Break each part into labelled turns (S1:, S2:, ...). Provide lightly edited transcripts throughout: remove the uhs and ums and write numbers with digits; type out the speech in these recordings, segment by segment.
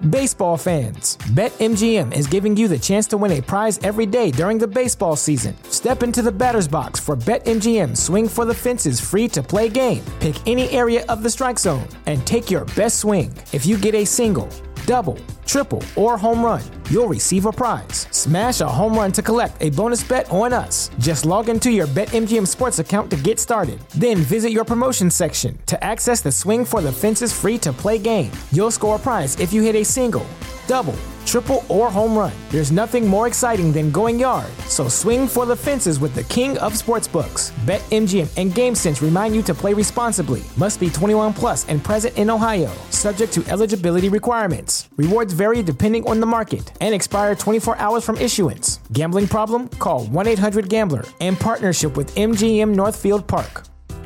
S1: Baseball fans, BetMGM is giving you the chance to win a prize every day during the baseball season. Step into the batter's box for BetMGM Swing for the Fences free-to-play game. Pick any area of the strike zone and take your best swing. If you get a single, double, triple, or home run, you'll receive a prize. Smash a home run to collect a bonus bet on us. Just log into your BetMGM Sports account to get started. Then visit your promotion section to access the Swing for the Fences free-to-play game. You'll score a prize if you hit a single, double, triple, or home run. There's nothing more exciting than going yard. So swing for the fences with the king of sportsbooks. BetMGM and GameSense remind you to play responsibly. Must be 21 plus and present in Ohio. Subject to eligibility requirements. Rewards vary depending on the market and expire 24 hours from issuance. Gambling problem? Call 1-800-GAMBLER. In partnership with MGM Northfield Park.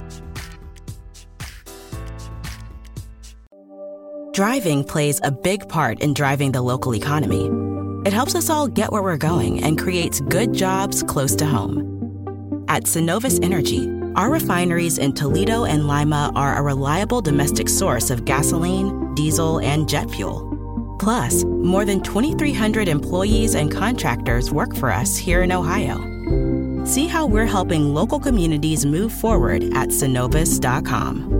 S2: Driving plays a big part in driving the local economy. It helps us all get where we're going and creates good jobs close to home. At Synovus Energy, our refineries in Toledo and Lima are a reliable domestic source of gasoline, diesel, and jet fuel. Plus, more than 2,300 employees and contractors work for us here in Ohio. See how we're helping local communities move forward at Synovus.com.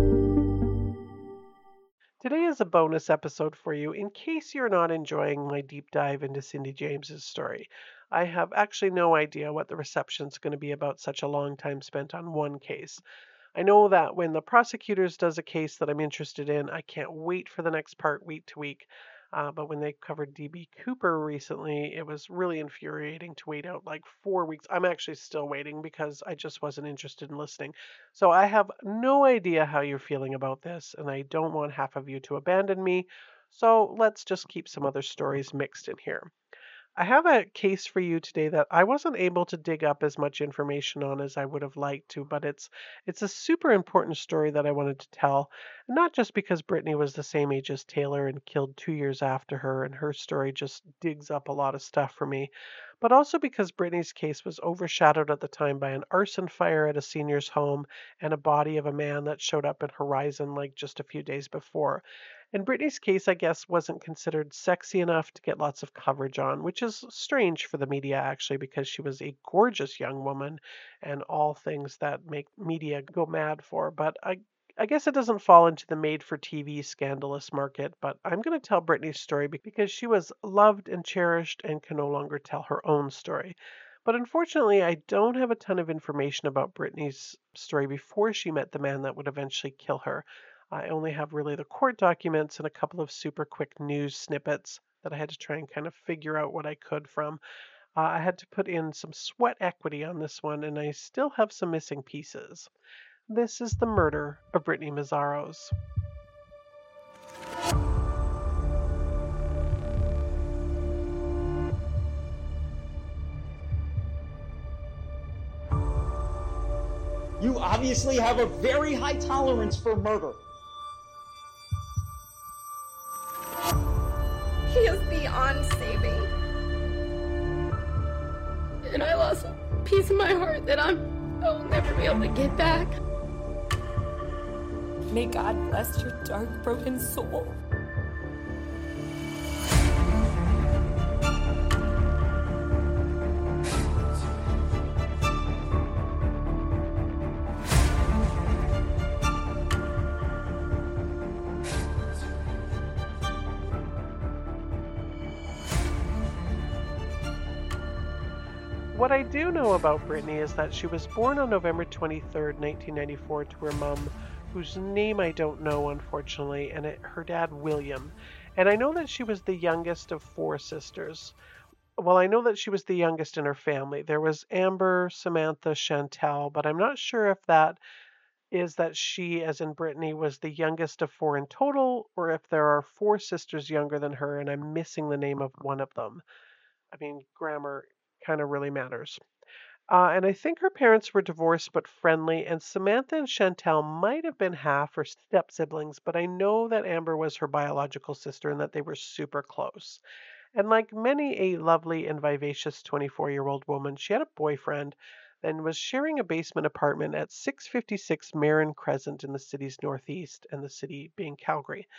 S3: Today is a bonus episode for you in case you're not enjoying my deep dive into Cindy James's story. I have actually no idea what the reception's going to be about such a long time spent on one case. I know that when the prosecutors does a case that I'm interested in, I can't wait for the next part week to week. But when they covered D.B. Cooper recently, it was really infuriating to wait out like 4 weeks. I'm actually still waiting because I just wasn't interested in listening. So I have no idea how you're feeling about this, and I don't want half of you to abandon me. So let's just keep some other stories mixed in here. I have a case for you today that I wasn't able to dig up as much information on as I would have liked to, but it's a super important story that I wanted to tell, not just because Brittany was the same age as Taylor and killed 2 years after her, and her story just digs up a lot of stuff for me, but also because Brittany's case was overshadowed at the time by an arson fire at a senior's home and a body of a man that showed up at Horizon like just a few days before. And Britney's case, I guess, wasn't considered sexy enough to get lots of coverage on, which is strange for the media, actually, because she was a gorgeous young woman and all things that make media go mad for. But I guess it doesn't fall into the made-for-TV scandalous market, but I'm going to tell Britney's story because she was loved and cherished and can no longer tell her own story. But unfortunately, I don't have a ton of information about Britney's story before she met the man that would eventually kill her. I only have really the court documents and a couple of super quick news snippets that I had to try and kind of figure out what I could from. I had to put in some sweat equity on this one, and I still have some missing pieces. This is the murder of Brittany Mazzaros.
S4: You obviously have a very high tolerance for murder.
S5: He is beyond saving. And I lost a piece of my heart that I will never be able to get back. May God bless your dark, broken soul.
S3: What I do know about Brittany is that she was born on November 23rd, 1994 to her mom, whose name I don't know, unfortunately, and her dad, William. And I know that she was the youngest of 4 sisters. Well, I know that she was the youngest in her family. There was Amber, Samantha, Chantel, but I'm not sure if that is that she, as in Brittany, was the youngest of 4 in total, or if there are 4 sisters younger than her and I'm missing the name of one of them. I mean, grammar kind of really matters. And I think her parents were divorced but friendly, and Samantha and Chantel might have been half or step siblings, but I know that Amber was her biological sister and that they were super close. And like many a lovely and vivacious 24-year-old woman, she had a boyfriend and was sharing a basement apartment at 656 Marin Crescent in the city's northeast, and the city being Calgary.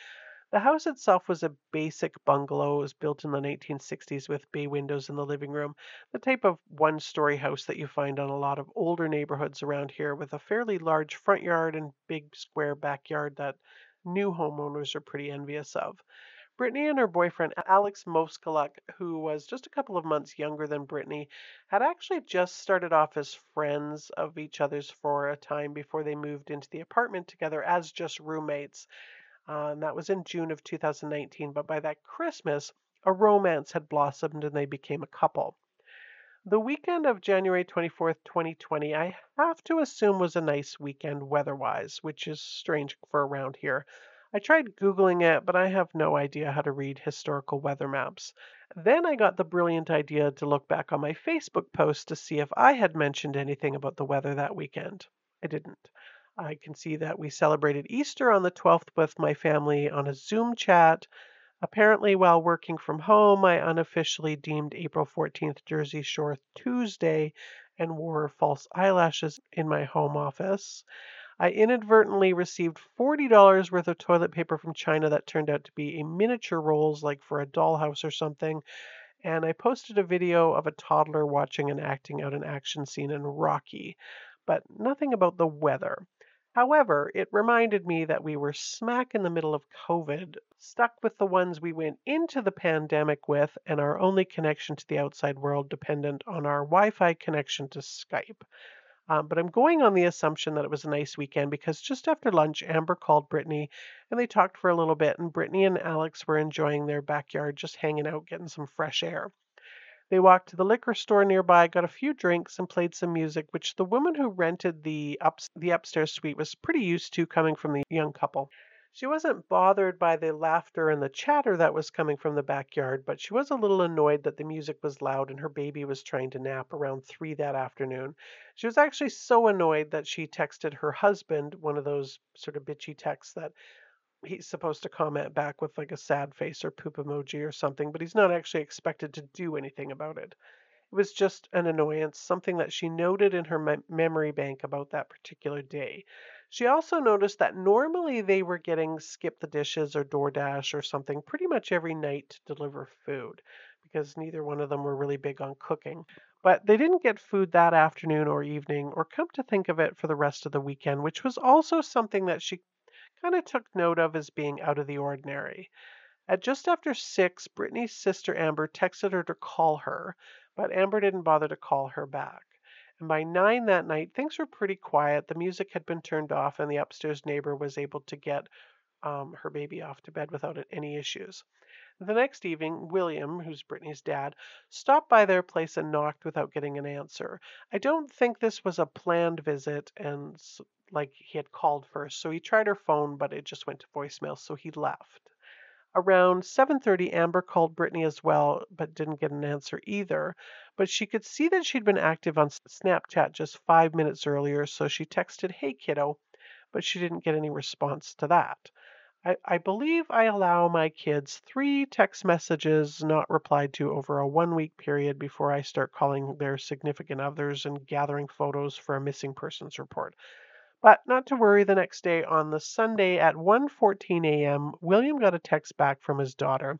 S3: The house itself was a basic bungalow. It was built in the 1960s with bay windows in the living room, the type of one-story house that you find on a lot of older neighborhoods around here with a fairly large front yard and big square backyard that new homeowners are pretty envious of. Brittany and her boyfriend, Alex Moskaluk, who was just a couple of months younger than Brittany, had actually just started off as friends of each other's for a time before they moved into the apartment together as just roommates. And that was in June of 2019. But by that Christmas, a romance had blossomed and they became a couple. The weekend of January 24th, 2020, I have to assume was a nice weekend weather-wise, which is strange for around here. I tried Googling it, but I have no idea how to read historical weather maps. Then I got the brilliant idea to look back on my Facebook post to see if I had mentioned anything about the weather that weekend. I didn't. I can see that we celebrated Easter on the 12th with my family on a Zoom chat. Apparently, while working from home, I unofficially deemed April 14th Jersey Shore Tuesday and wore false eyelashes in my home office. I inadvertently received $40 worth of toilet paper from China that turned out to be a miniature rolls, like for a dollhouse or something. And I posted a video of a toddler watching and acting out an action scene in Rocky, but nothing about the weather. However, it reminded me that we were smack in the middle of COVID, stuck with the ones we went into the pandemic with, and our only connection to the outside world dependent on our Wi Fi connection to Skype. But I'm going on the assumption that it was a nice weekend because just after lunch, Amber called Brittany and they talked for a little bit. And Brittany and Alex were enjoying their backyard, just hanging out, getting some fresh air. They walked to the liquor store nearby, got a few drinks, and played some music, which the woman who rented the upstairs suite was pretty used to coming from the young couple. She wasn't bothered by the laughter and the chatter that was coming from the backyard, but she was a little annoyed that the music was loud and her baby was trying to nap around 3 that afternoon. She was actually so annoyed that she texted her husband, one of those sort of bitchy texts that he's supposed to comment back with like a sad face or poop emoji or something, but he's not actually expected to do anything about it. It was just an annoyance, something that she noted in her memory bank about that particular day. She also noticed that normally they were getting Skip the Dishes or DoorDash or something pretty much every night to deliver food because neither one of them were really big on cooking. But they didn't get food that afternoon or evening, or come to think of it for the rest of the weekend, which was also something that she kind of took note of as being out of the ordinary. At just after 6, Brittany's sister Amber texted her to call her, but Amber didn't bother to call her back. And by 9 that night, things were pretty quiet. The music had been turned off, and the upstairs neighbor was able to get her baby off to bed without any issues. The next evening, William, who's Brittany's dad, stopped by their place and knocked without getting an answer. I don't think this was a planned visit and like he had called first. So he tried her phone, but it just went to voicemail, so he left. Around 7:30, Amber called Brittany as well, but didn't get an answer either. But she could see that she'd been active on Snapchat just 5 minutes earlier, so she texted, "Hey kiddo," but she didn't get any response to that. I believe I allow my kids 3 text messages not replied to over a 1 week period before I start calling their significant others and gathering photos for a missing persons report. But not to worry, the next day on the Sunday at 1:14 a.m., William got a text back from his daughter.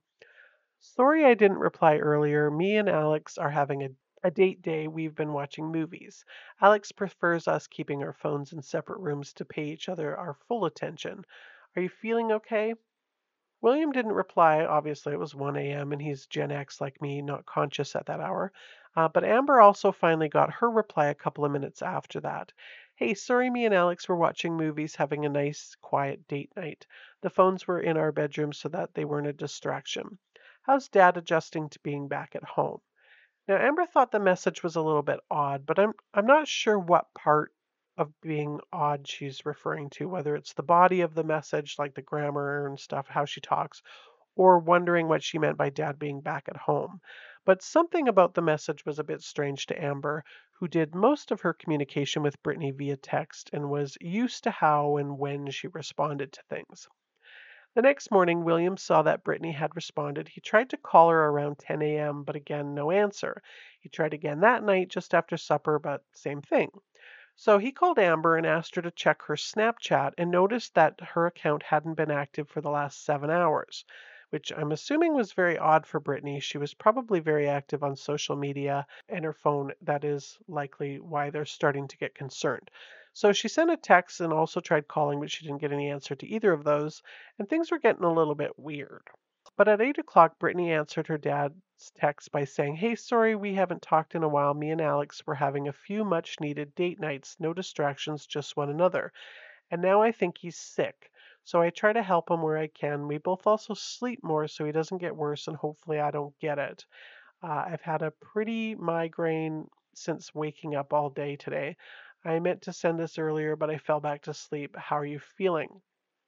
S3: "Sorry I didn't reply earlier. Me and Alex are having a date day. We've been watching movies. Alex prefers us keeping our phones in separate rooms to pay each other our full attention. Are you feeling okay?" William didn't reply. Obviously, it was 1 a.m. and he's Gen X like me, not conscious at that hour. But Amber also finally got her reply a couple of minutes after that. "Hey, sorry, me and Alex were watching movies, having a nice, quiet date night. The phones were in our bedroom so that they weren't a distraction. How's Dad adjusting to being back at home?" Now, Amber thought the message was a little bit odd, but I'm not sure what part of being odd she's referring to, whether it's the body of the message, like the grammar and stuff, how she talks, or wondering what she meant by Dad being back at home. But something about the message was a bit strange to Amber, who did most of her communication with Brittany via text and was used to how and when she responded to things. The next morning, William saw that Brittany had responded. He tried to call her around 10 a.m., but again, no answer. He tried again that night just after supper, but same thing. So he called Amber and asked her to check her Snapchat and noticed that her account hadn't been active for the last 7 hours, which I'm assuming was very odd for Brittany. She was probably very active on social media and her phone. That is likely why they're starting to get concerned. So she sent a text and also tried calling, but she didn't get any answer to either of those, and things were getting a little bit weird. But at 8 o'clock, Brittany answered her dad's text by saying, "Hey, sorry, we haven't talked in a while. Me and Alex were having a few much-needed date nights. No distractions, just one another. And now I think he's sick. So I try to help him where I can. We both also sleep more so he doesn't get worse, and hopefully I don't get it. I've had a pretty migraine since waking up all day today. I meant to send this earlier, but I fell back to sleep. How are you feeling?"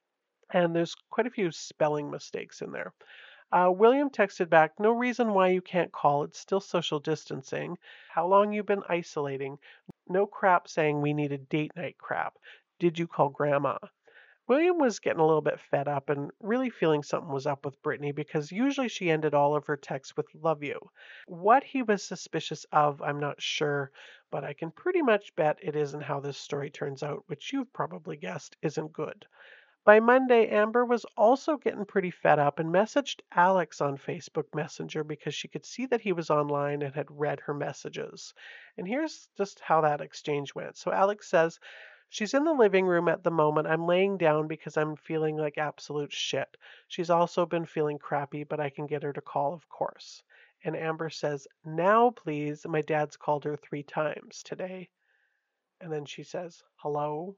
S3: And there's quite a few spelling mistakes in there. William texted back, "No reason why you can't call. It's still social distancing. How long you been isolating? No crap saying we need a date night crap. Did you call Grandma?" William was getting a little bit fed up and really feeling something was up with Brittany because usually she ended all of her texts with "love you." What he was suspicious of, I'm not sure, but I can pretty much bet it isn't how this story turns out, which you've probably guessed isn't good. By Monday, Amber was also getting pretty fed up and messaged Alex on Facebook Messenger because she could see that he was online and had read her messages. And here's just how that exchange went. So Alex says, "She's in the living room at the moment. I'm laying down because I'm feeling like absolute shit. She's also been feeling crappy, but I can get her to call, of course." And Amber says, "Now, please. My dad's called her 3 times today." And then she says, "Hello?"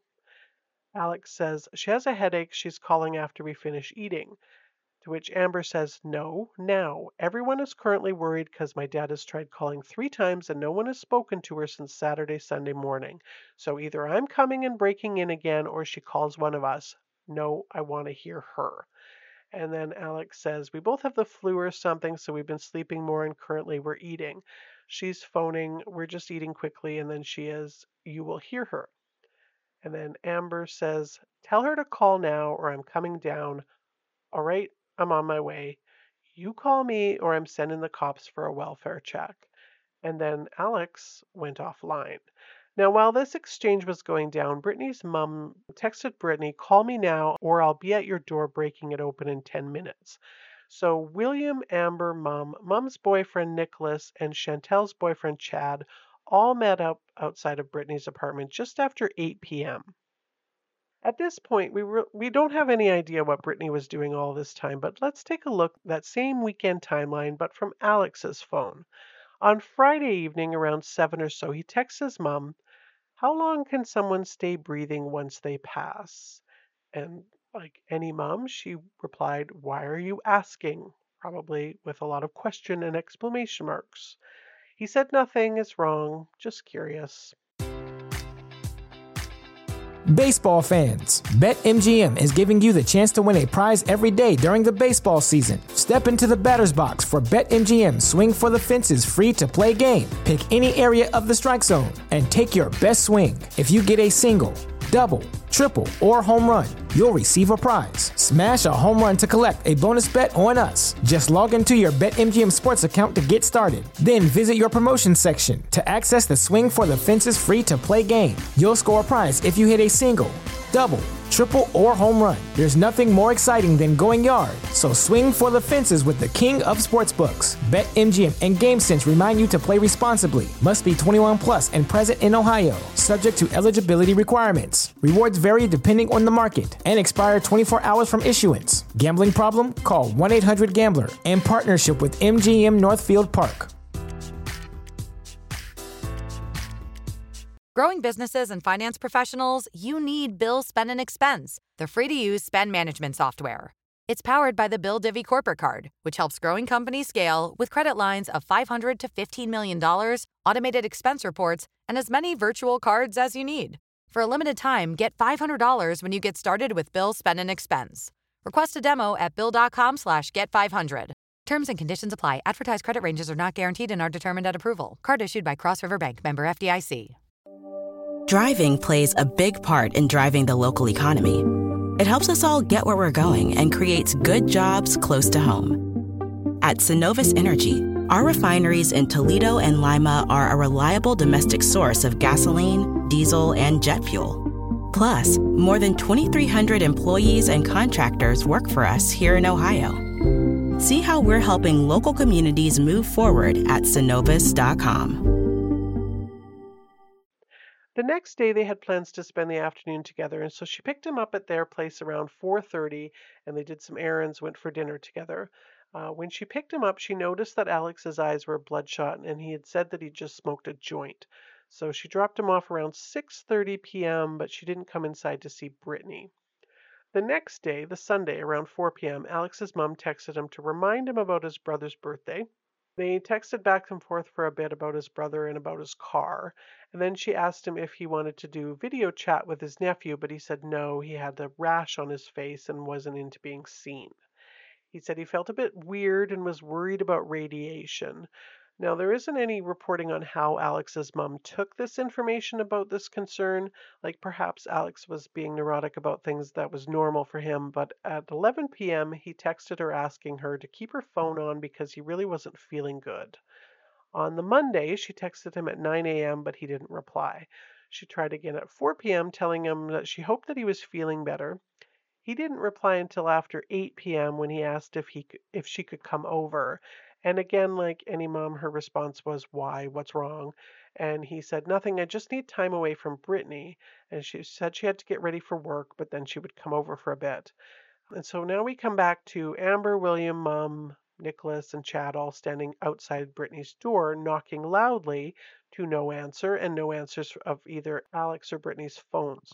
S3: Alex says, "She has a headache. She's calling after we finish eating." To which Amber says, "No, now. Everyone is currently worried because my dad has tried calling 3 times and no one has spoken to her since Saturday, Sunday morning. So either I'm coming and breaking in again or she calls one of us. No, I want to hear her." And then Alex says, "We both have the flu or something, so we've been sleeping more and currently we're eating. She's phoning. We're just eating quickly." And then she is, "You will hear her." And then Amber says, "Tell her to call now or I'm coming down. All right, I'm on my way. You call me or I'm sending the cops for a welfare check." And then Alex went offline. Now, while this exchange was going down, Brittany's mom texted Brittany, "Call me now or I'll be at your door breaking it open in 10 minutes. So William, Amber, mom's boyfriend Nicholas, and Chantel's boyfriend Chad all met up outside of Brittany's apartment just after 8 p.m. At this point, we don't have any idea what Brittany was doing all this time, but let's take a look at that same weekend timeline, but from Alex's phone. On Friday evening around 7 or so, he texts his mom, "How long can someone stay breathing once they pass?" And like any mom, she replied, "Why are you asking?" Probably with a lot of question and exclamation marks. He said, "Nothing is wrong, just curious."
S1: Baseball fans, BetMGM is giving you the chance to win a prize every day during the baseball season. Step into the batter's box for BetMGM Swing for the Fences free-to-play game. Pick any area of the strike zone and take your best swing. If you get a single, double, triple, or home run, you'll receive a prize. Smash a home run to collect a bonus bet on us. Just log into your BetMGM Sports account to get started. Then visit your promotions section to access the Swing for the Fences free-to-play game. You'll score a prize if you hit a single, double, triple, or home run. There's nothing more exciting than going yard, so swing for the fences with the king of sportsbooks. BetMGM and GameSense remind you to play responsibly. Must be 21 plus and present in Ohio, subject to eligibility requirements. Rewards vary depending on the market and expire 24 hours from issuance. Gambling problem? Call 1-800-GAMBLER in partnership with MGM Northfield Park.
S6: Growing businesses and finance professionals, you need Bill Spend and Expense, the free-to-use spend management software. It's powered by the Bill Divvy Corporate Card, which helps growing companies scale with credit lines of $500 to $15 million, automated expense reports, and as many virtual cards as you need. For a limited time, get $500 when you get started with Bill Spend and Expense. Request a demo at bill.com/get500. Terms and conditions apply. Advertised credit ranges are not guaranteed and are determined at approval. Card issued by Cross River Bank, member FDIC.
S2: Driving plays a big part in driving the local economy. It helps us all get where we're going and creates good jobs close to home. At Synovus Energy, our refineries in Toledo and Lima are a reliable domestic source of gasoline, diesel, and jet fuel. Plus, more than 2,300 employees and contractors work for us here in Ohio. See how we're helping local communities move forward at Synovus.com.
S3: The next day, they had plans to spend the afternoon together, and so she picked him up at their place around 4:30, and they did some errands, went for dinner together. When she picked him up, she noticed that Alex's eyes were bloodshot, and he had said that he just smoked a joint. So she dropped him off around 6:30 p.m., but she didn't come inside to see Brittany. The next day, the Sunday, around 4 p.m., Alex's mom texted him to remind him about his brother's birthday. They texted back and forth for a bit about his brother and about his car, and then she asked him if he wanted to do video chat with his nephew, but he said no, he had a rash on his face and wasn't into being seen. He said he felt a bit weird and was worried about radiation. Now, there isn't any reporting on how Alex's mom took this information about this concern. Like perhaps Alex was being neurotic about things that was normal for him, but at 11 p.m., he texted her asking her to keep her phone on because he really wasn't feeling good. On the Monday, she texted him at 9 a.m., but he didn't reply. She tried again at 4 p.m., telling him that she hoped that he was feeling better. He didn't reply until after 8 p.m. when he asked if she could come over. And again, like any mom, her response was, "Why? What's wrong?" And he said, "Nothing. I just need time away from Brittany." And she said she had to get ready for work, but then she would come over for a bit. And so now we come back to Amber, William, Mom, Nicholas, and Chad all standing outside Brittany's door, knocking loudly to no answer, and no answers of either Alex or Brittany's phones.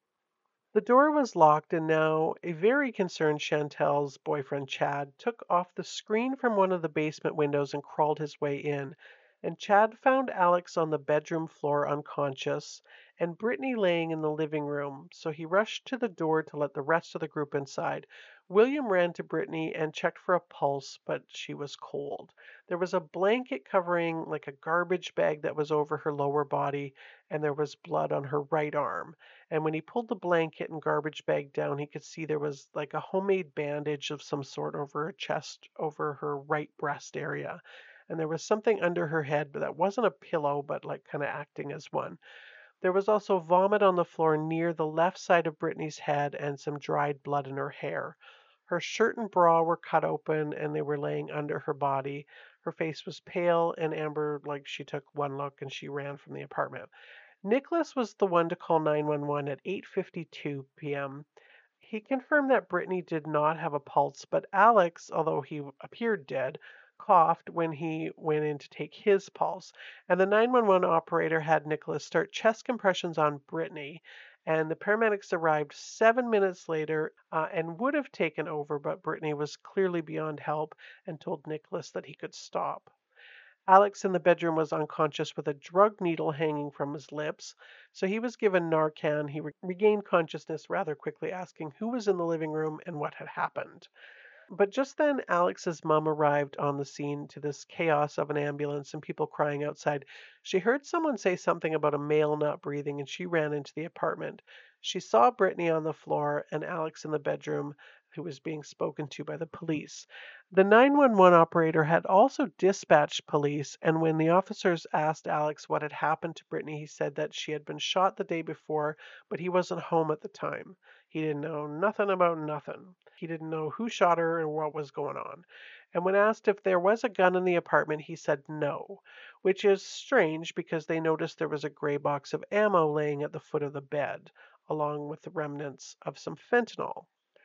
S3: The door was locked, and now a very concerned Chantel's boyfriend, Chad, took off the screen from one of the basement windows and crawled his way in. And Chad found Alex on the bedroom floor unconscious and Brittany laying in the living room, so he rushed to the door to let the rest of the group inside. William ran to Brittany and checked for a pulse, but she was cold. There was a blanket covering like a garbage bag that was over her lower body, and there was blood on her right arm. And when he pulled the blanket and garbage bag down, he could see there was like a homemade bandage of some sort over her chest, over her right breast area. And there was something under her head, but that wasn't a pillow, but like kind of acting as one. There was also vomit on the floor near the left side of Brittany's head and some dried blood in her hair. Her shirt and bra were cut open and they were laying under her body. Her face was pale, and Amber, like, she took one look and she ran from the apartment. Nicholas was the one to call 911 at 8:52 p.m. He confirmed that Brittany did not have a pulse, but Alex, although he appeared dead, coughed when he went in to take his pulse. And the 911 operator had Nicholas start chest compressions on Brittany. And the paramedics arrived 7 minutes later and would have taken over, but Brittany was clearly beyond help and told Nicholas that he could stop. Alex in the bedroom was unconscious with a drug needle hanging from his lips, so he was given Narcan. He regained consciousness rather quickly, asking who was in the living room and what had happened. But just then, Alex's mom arrived on the scene to this chaos of an ambulance and people crying outside. She heard someone say something about a male not breathing, and she ran into the apartment. She saw Brittany on the floor and Alex in the bedroom, who was being spoken to by the police. The 911 operator had also dispatched police, and when the officers asked Alex what had happened to Brittany, he said that she had been shot the day before, but he wasn't home at the time. He didn't know nothing about nothing. He didn't know who shot her or what was going on. And when asked if there was a gun in the apartment, he said no, which is strange because they noticed there was a gray box of ammo laying at the foot of the bed, along with the remnants of some fentanyl.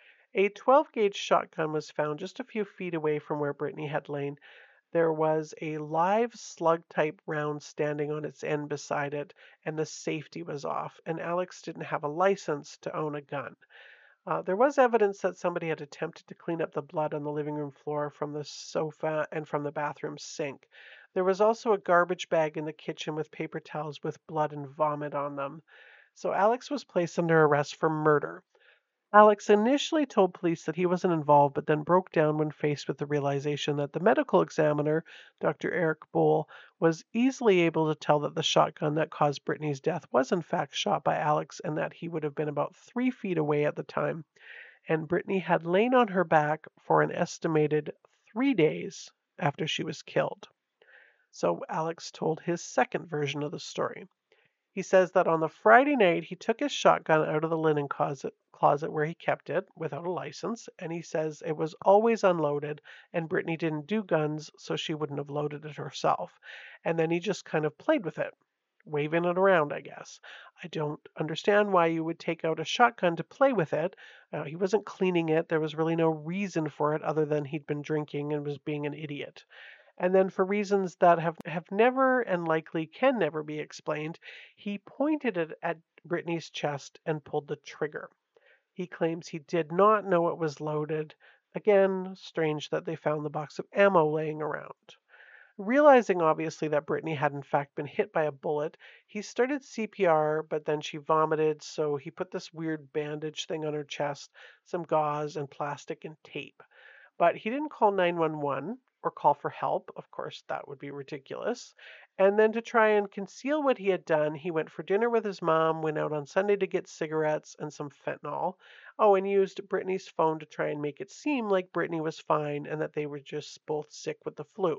S3: A 12-gauge shotgun was found just a few feet away from where Brittany had lain. There was a live slug-type round standing on its end beside it, and the safety was off, and Alex didn't have a license to own a gun. There was evidence that somebody had attempted to clean up the blood on the living room floor from the sofa and from the bathroom sink. There was also a garbage bag in the kitchen with paper towels with blood and vomit on them. So Alex was placed under arrest for murder. Alex initially told police that he wasn't involved, but then broke down when faced with the realization that the medical examiner, Dr. Eric Bohl, was easily able to tell that the shotgun that caused Brittany's death was in fact shot by Alex and that he would have been about 3 feet away at the time. And Brittany had lain on her back for an estimated 3 days after she was killed. So Alex told his second version of the story. He says that on the Friday night, he took his shotgun out of the linen closet where he kept it without a license, and he says it was always unloaded, and Brittany didn't do guns, so she wouldn't have loaded it herself. And then he just kind of played with it, waving it around, I guess. I don't understand why you would take out a shotgun to play with it. He wasn't cleaning it. There was really no reason for it other than he'd been drinking and was being an idiot. And then, for reasons that have never and likely can never be explained, he pointed it at Brittany's chest and pulled the trigger. He claims he did not know it was loaded. Again, strange that they found the box of ammo laying around. Realizing obviously that Brittany had in fact been hit by a bullet, he started CPR, but then she vomited, so he put this weird bandage thing on her chest, some gauze and plastic and tape. But he didn't call 911 or call for help. Of course, that would be ridiculous. And then to try and conceal what he had done, he went for dinner with his mom, went out on Sunday to get cigarettes and some fentanyl. Oh, and used Brittany's phone to try and make it seem like Brittany was fine and that they were just both sick with the flu.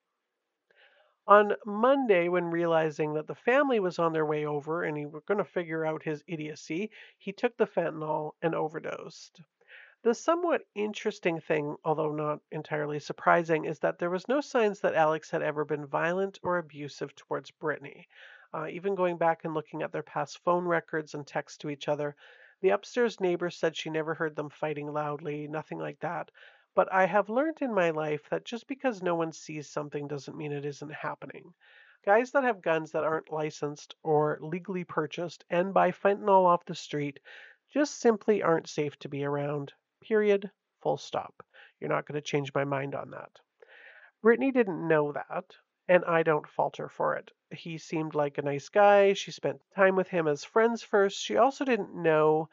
S3: On Monday, when realizing that the family was on their way over and he was going to figure out his idiocy, he took the fentanyl and overdosed. The somewhat interesting thing, although not entirely surprising, is that there was no signs that Alex had ever been violent or abusive towards Brittany. Even going back and looking at their past phone records and texts to each other, the upstairs neighbor said she never heard them fighting loudly, nothing like that. But I have learned in my life that just because no one sees something doesn't mean it isn't happening. Guys that have guns that aren't licensed or legally purchased and buy fentanyl off the street just simply aren't safe to be around. Period. Full stop. You're not going to change my mind on that. Brittany didn't know that, and I don't fault her for it. He seemed like a nice guy. She spent time with him as friends first. She also didn't know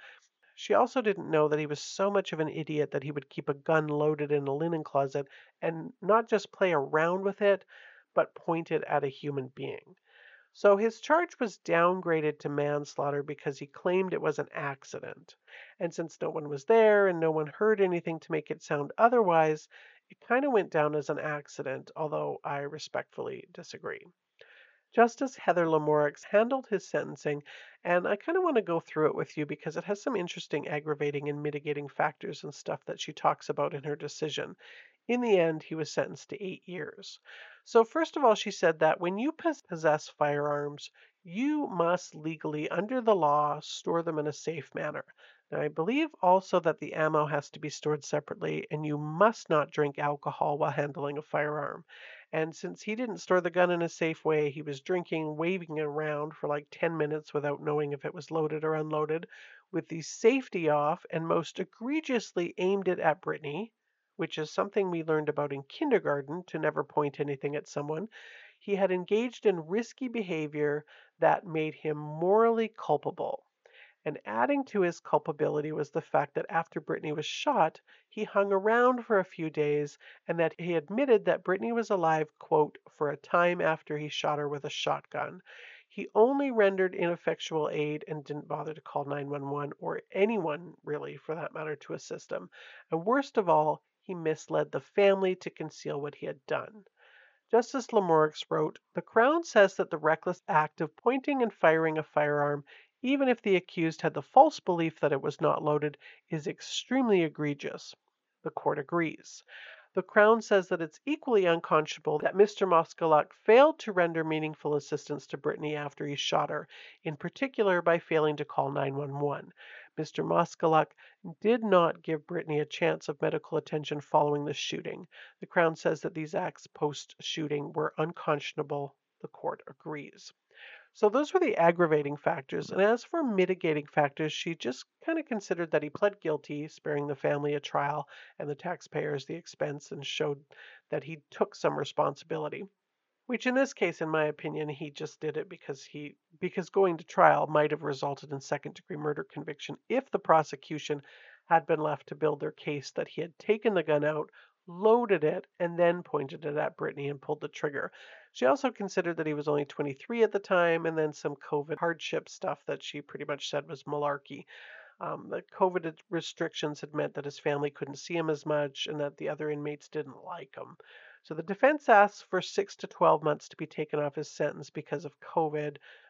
S3: that he was so much of an idiot that he would keep a gun loaded in a linen closet and not just play around with it, but point it at a human being. So his charge was downgraded to manslaughter because he claimed it was an accident. And since no one was there and no one heard anything to make it sound otherwise, it kind of went down as an accident, although I respectfully disagree. Justice Heather Lamorix handled his sentencing, and I kind of want to go through it with you because it has some interesting aggravating and mitigating factors and stuff that she talks about in her decision. In the end, he was sentenced to 8 years. So, first of all, she said that when you possess firearms, you must legally, under the law, store them in a safe manner. Now, I believe also that the ammo has to be stored separately, and you must not drink alcohol while handling a firearm. And since he didn't store the gun in a safe way, he was drinking, waving it around for like 10 minutes without knowing if it was loaded or unloaded, with the safety off, and most egregiously aimed it at Brittany, which is something we learned about in kindergarten, to never point anything at someone. He had engaged in risky behavior that made him morally culpable. And adding to his culpability was the fact that after Brittany was shot, he hung around for a few days and that he admitted that Brittany was alive, quote, for a time after he shot her with a shotgun. He only rendered ineffectual aid and didn't bother to call 911 or anyone, really, for that matter, to assist him. And worst of all, he misled the family to conceal what he had done. Justice Lamorix wrote, "The Crown says that the reckless act of pointing and firing a firearm, even if the accused had the false belief that it was not loaded, is extremely egregious." The court agrees. The Crown says that it's equally unconscionable that Mr. Moskaluk failed to render meaningful assistance to Brittany after he shot her, in particular by failing to call 911. Mr. Moskaluk did not give Brittany a chance of medical attention following the shooting. The Crown says that these acts post-shooting were unconscionable. The court agrees. So those were the aggravating factors. And as for mitigating factors, she just kind of considered that he pled guilty, sparing the family a trial and the taxpayers the expense, and showed that he took some responsibility. Which in this case, in my opinion, he just did it because going to trial might have resulted in second-degree murder conviction if the prosecution had been left to build their case that he had taken the gun out, loaded it, and then pointed it at Brittany and pulled the trigger. She also considered that he was only 23 at the time, and then some COVID hardship stuff that she pretty much said was malarkey. The COVID restrictions had meant that his family couldn't see him as much and that the other inmates didn't like him. So the defense asks for 6 to 12 months to be taken off his sentence because of COVID,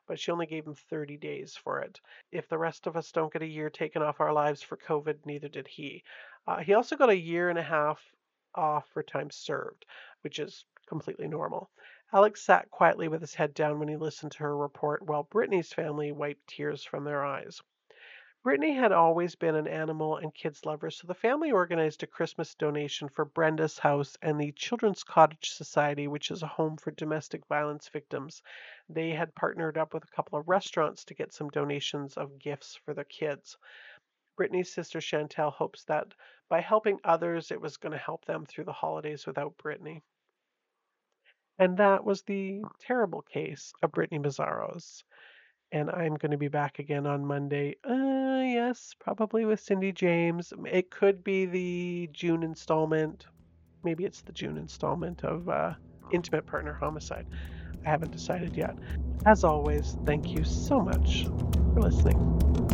S3: but she only gave him 30 days for it. If the rest of us don't get a year taken off our lives for COVID, neither did he. He also got a year and a half off for time served, which is completely normal. Alex sat quietly with his head down when he listened to her report, while Brittany's family wiped tears from their eyes. Brittany had always been an animal and kids lover, so the family organized a Christmas donation for Brenda's house and the Children's Cottage Society, which is a home for domestic violence victims. They had partnered up with a couple of restaurants to get some donations of gifts for their kids. Brittany's sister Chantel hopes that by helping others, it was going to help them through the holidays without Brittany. And that was the terrible case of Brittany Bizarro's. And I'm going to be back again on Monday. Yes, probably with Cindy James. It could be the June installment. Maybe it's the June installment of Intimate Partner Homicide. I haven't decided yet. As always, thank you so much for listening.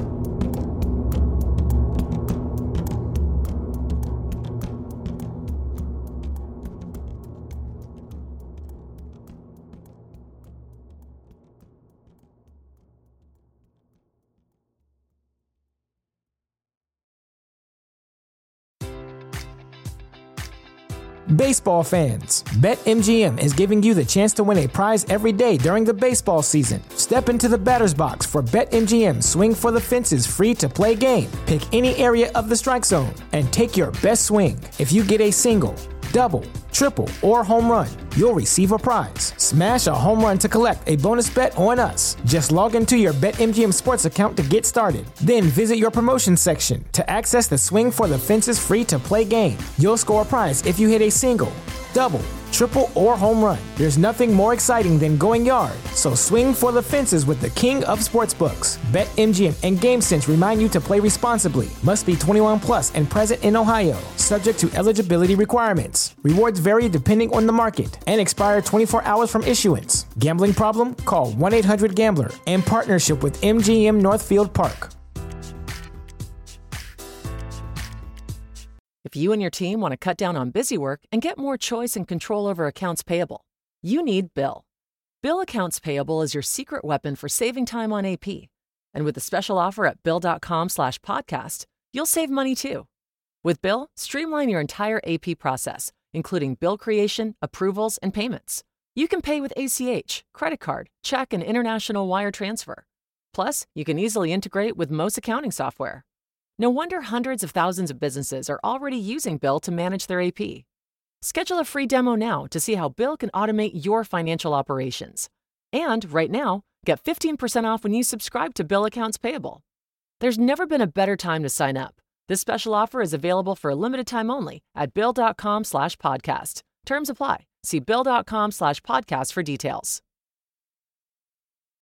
S1: Baseball fans, BetMGM is giving you the chance to win a prize every day during the baseball season. Step into the batter's box for BetMGM Swing for the Fences free-to-play game. Pick any area of the strike zone and take your best swing. If you get a single, double, triple, or home run, you'll receive a prize. Smash a home run to collect a bonus bet on us. Just log into your BetMGM Sports account to get started. Then visit your promotion section to access the Swing for the Fences free-to-play game. You'll score a prize if you hit a single, double, triple, or home run. There's nothing more exciting than going yard. So swing for the fences with the king of sportsbooks. BetMGM and GameSense remind you to play responsibly. Must be 21 plus and present in Ohio. Subject to eligibility requirements. Rewards vary depending on the market and expire 24 hours from issuance. Gambling problem? Call 1-800-GAMBLER. In partnership with MGM Northfield Park.
S7: If you and your team want to cut down on busy work and get more choice and control over accounts payable, you need Bill. Bill Accounts Payable is your secret weapon for saving time on AP. And with a special offer at Bill.com/podcast, you'll save money too. With Bill, streamline your entire AP process, including bill creation, approvals, and payments. You can pay with ACH, credit card, check, and international wire transfer. Plus, you can easily integrate with most accounting software. No wonder hundreds of thousands of businesses are already using Bill to manage their AP. Schedule a free demo now to see how Bill can automate your financial operations. And right now, get 15% off when you subscribe to Bill Accounts Payable. There's never been a better time to sign up. This special offer is available for a limited time only at Bill.com/podcast. Terms apply. See Bill.com/podcast for details.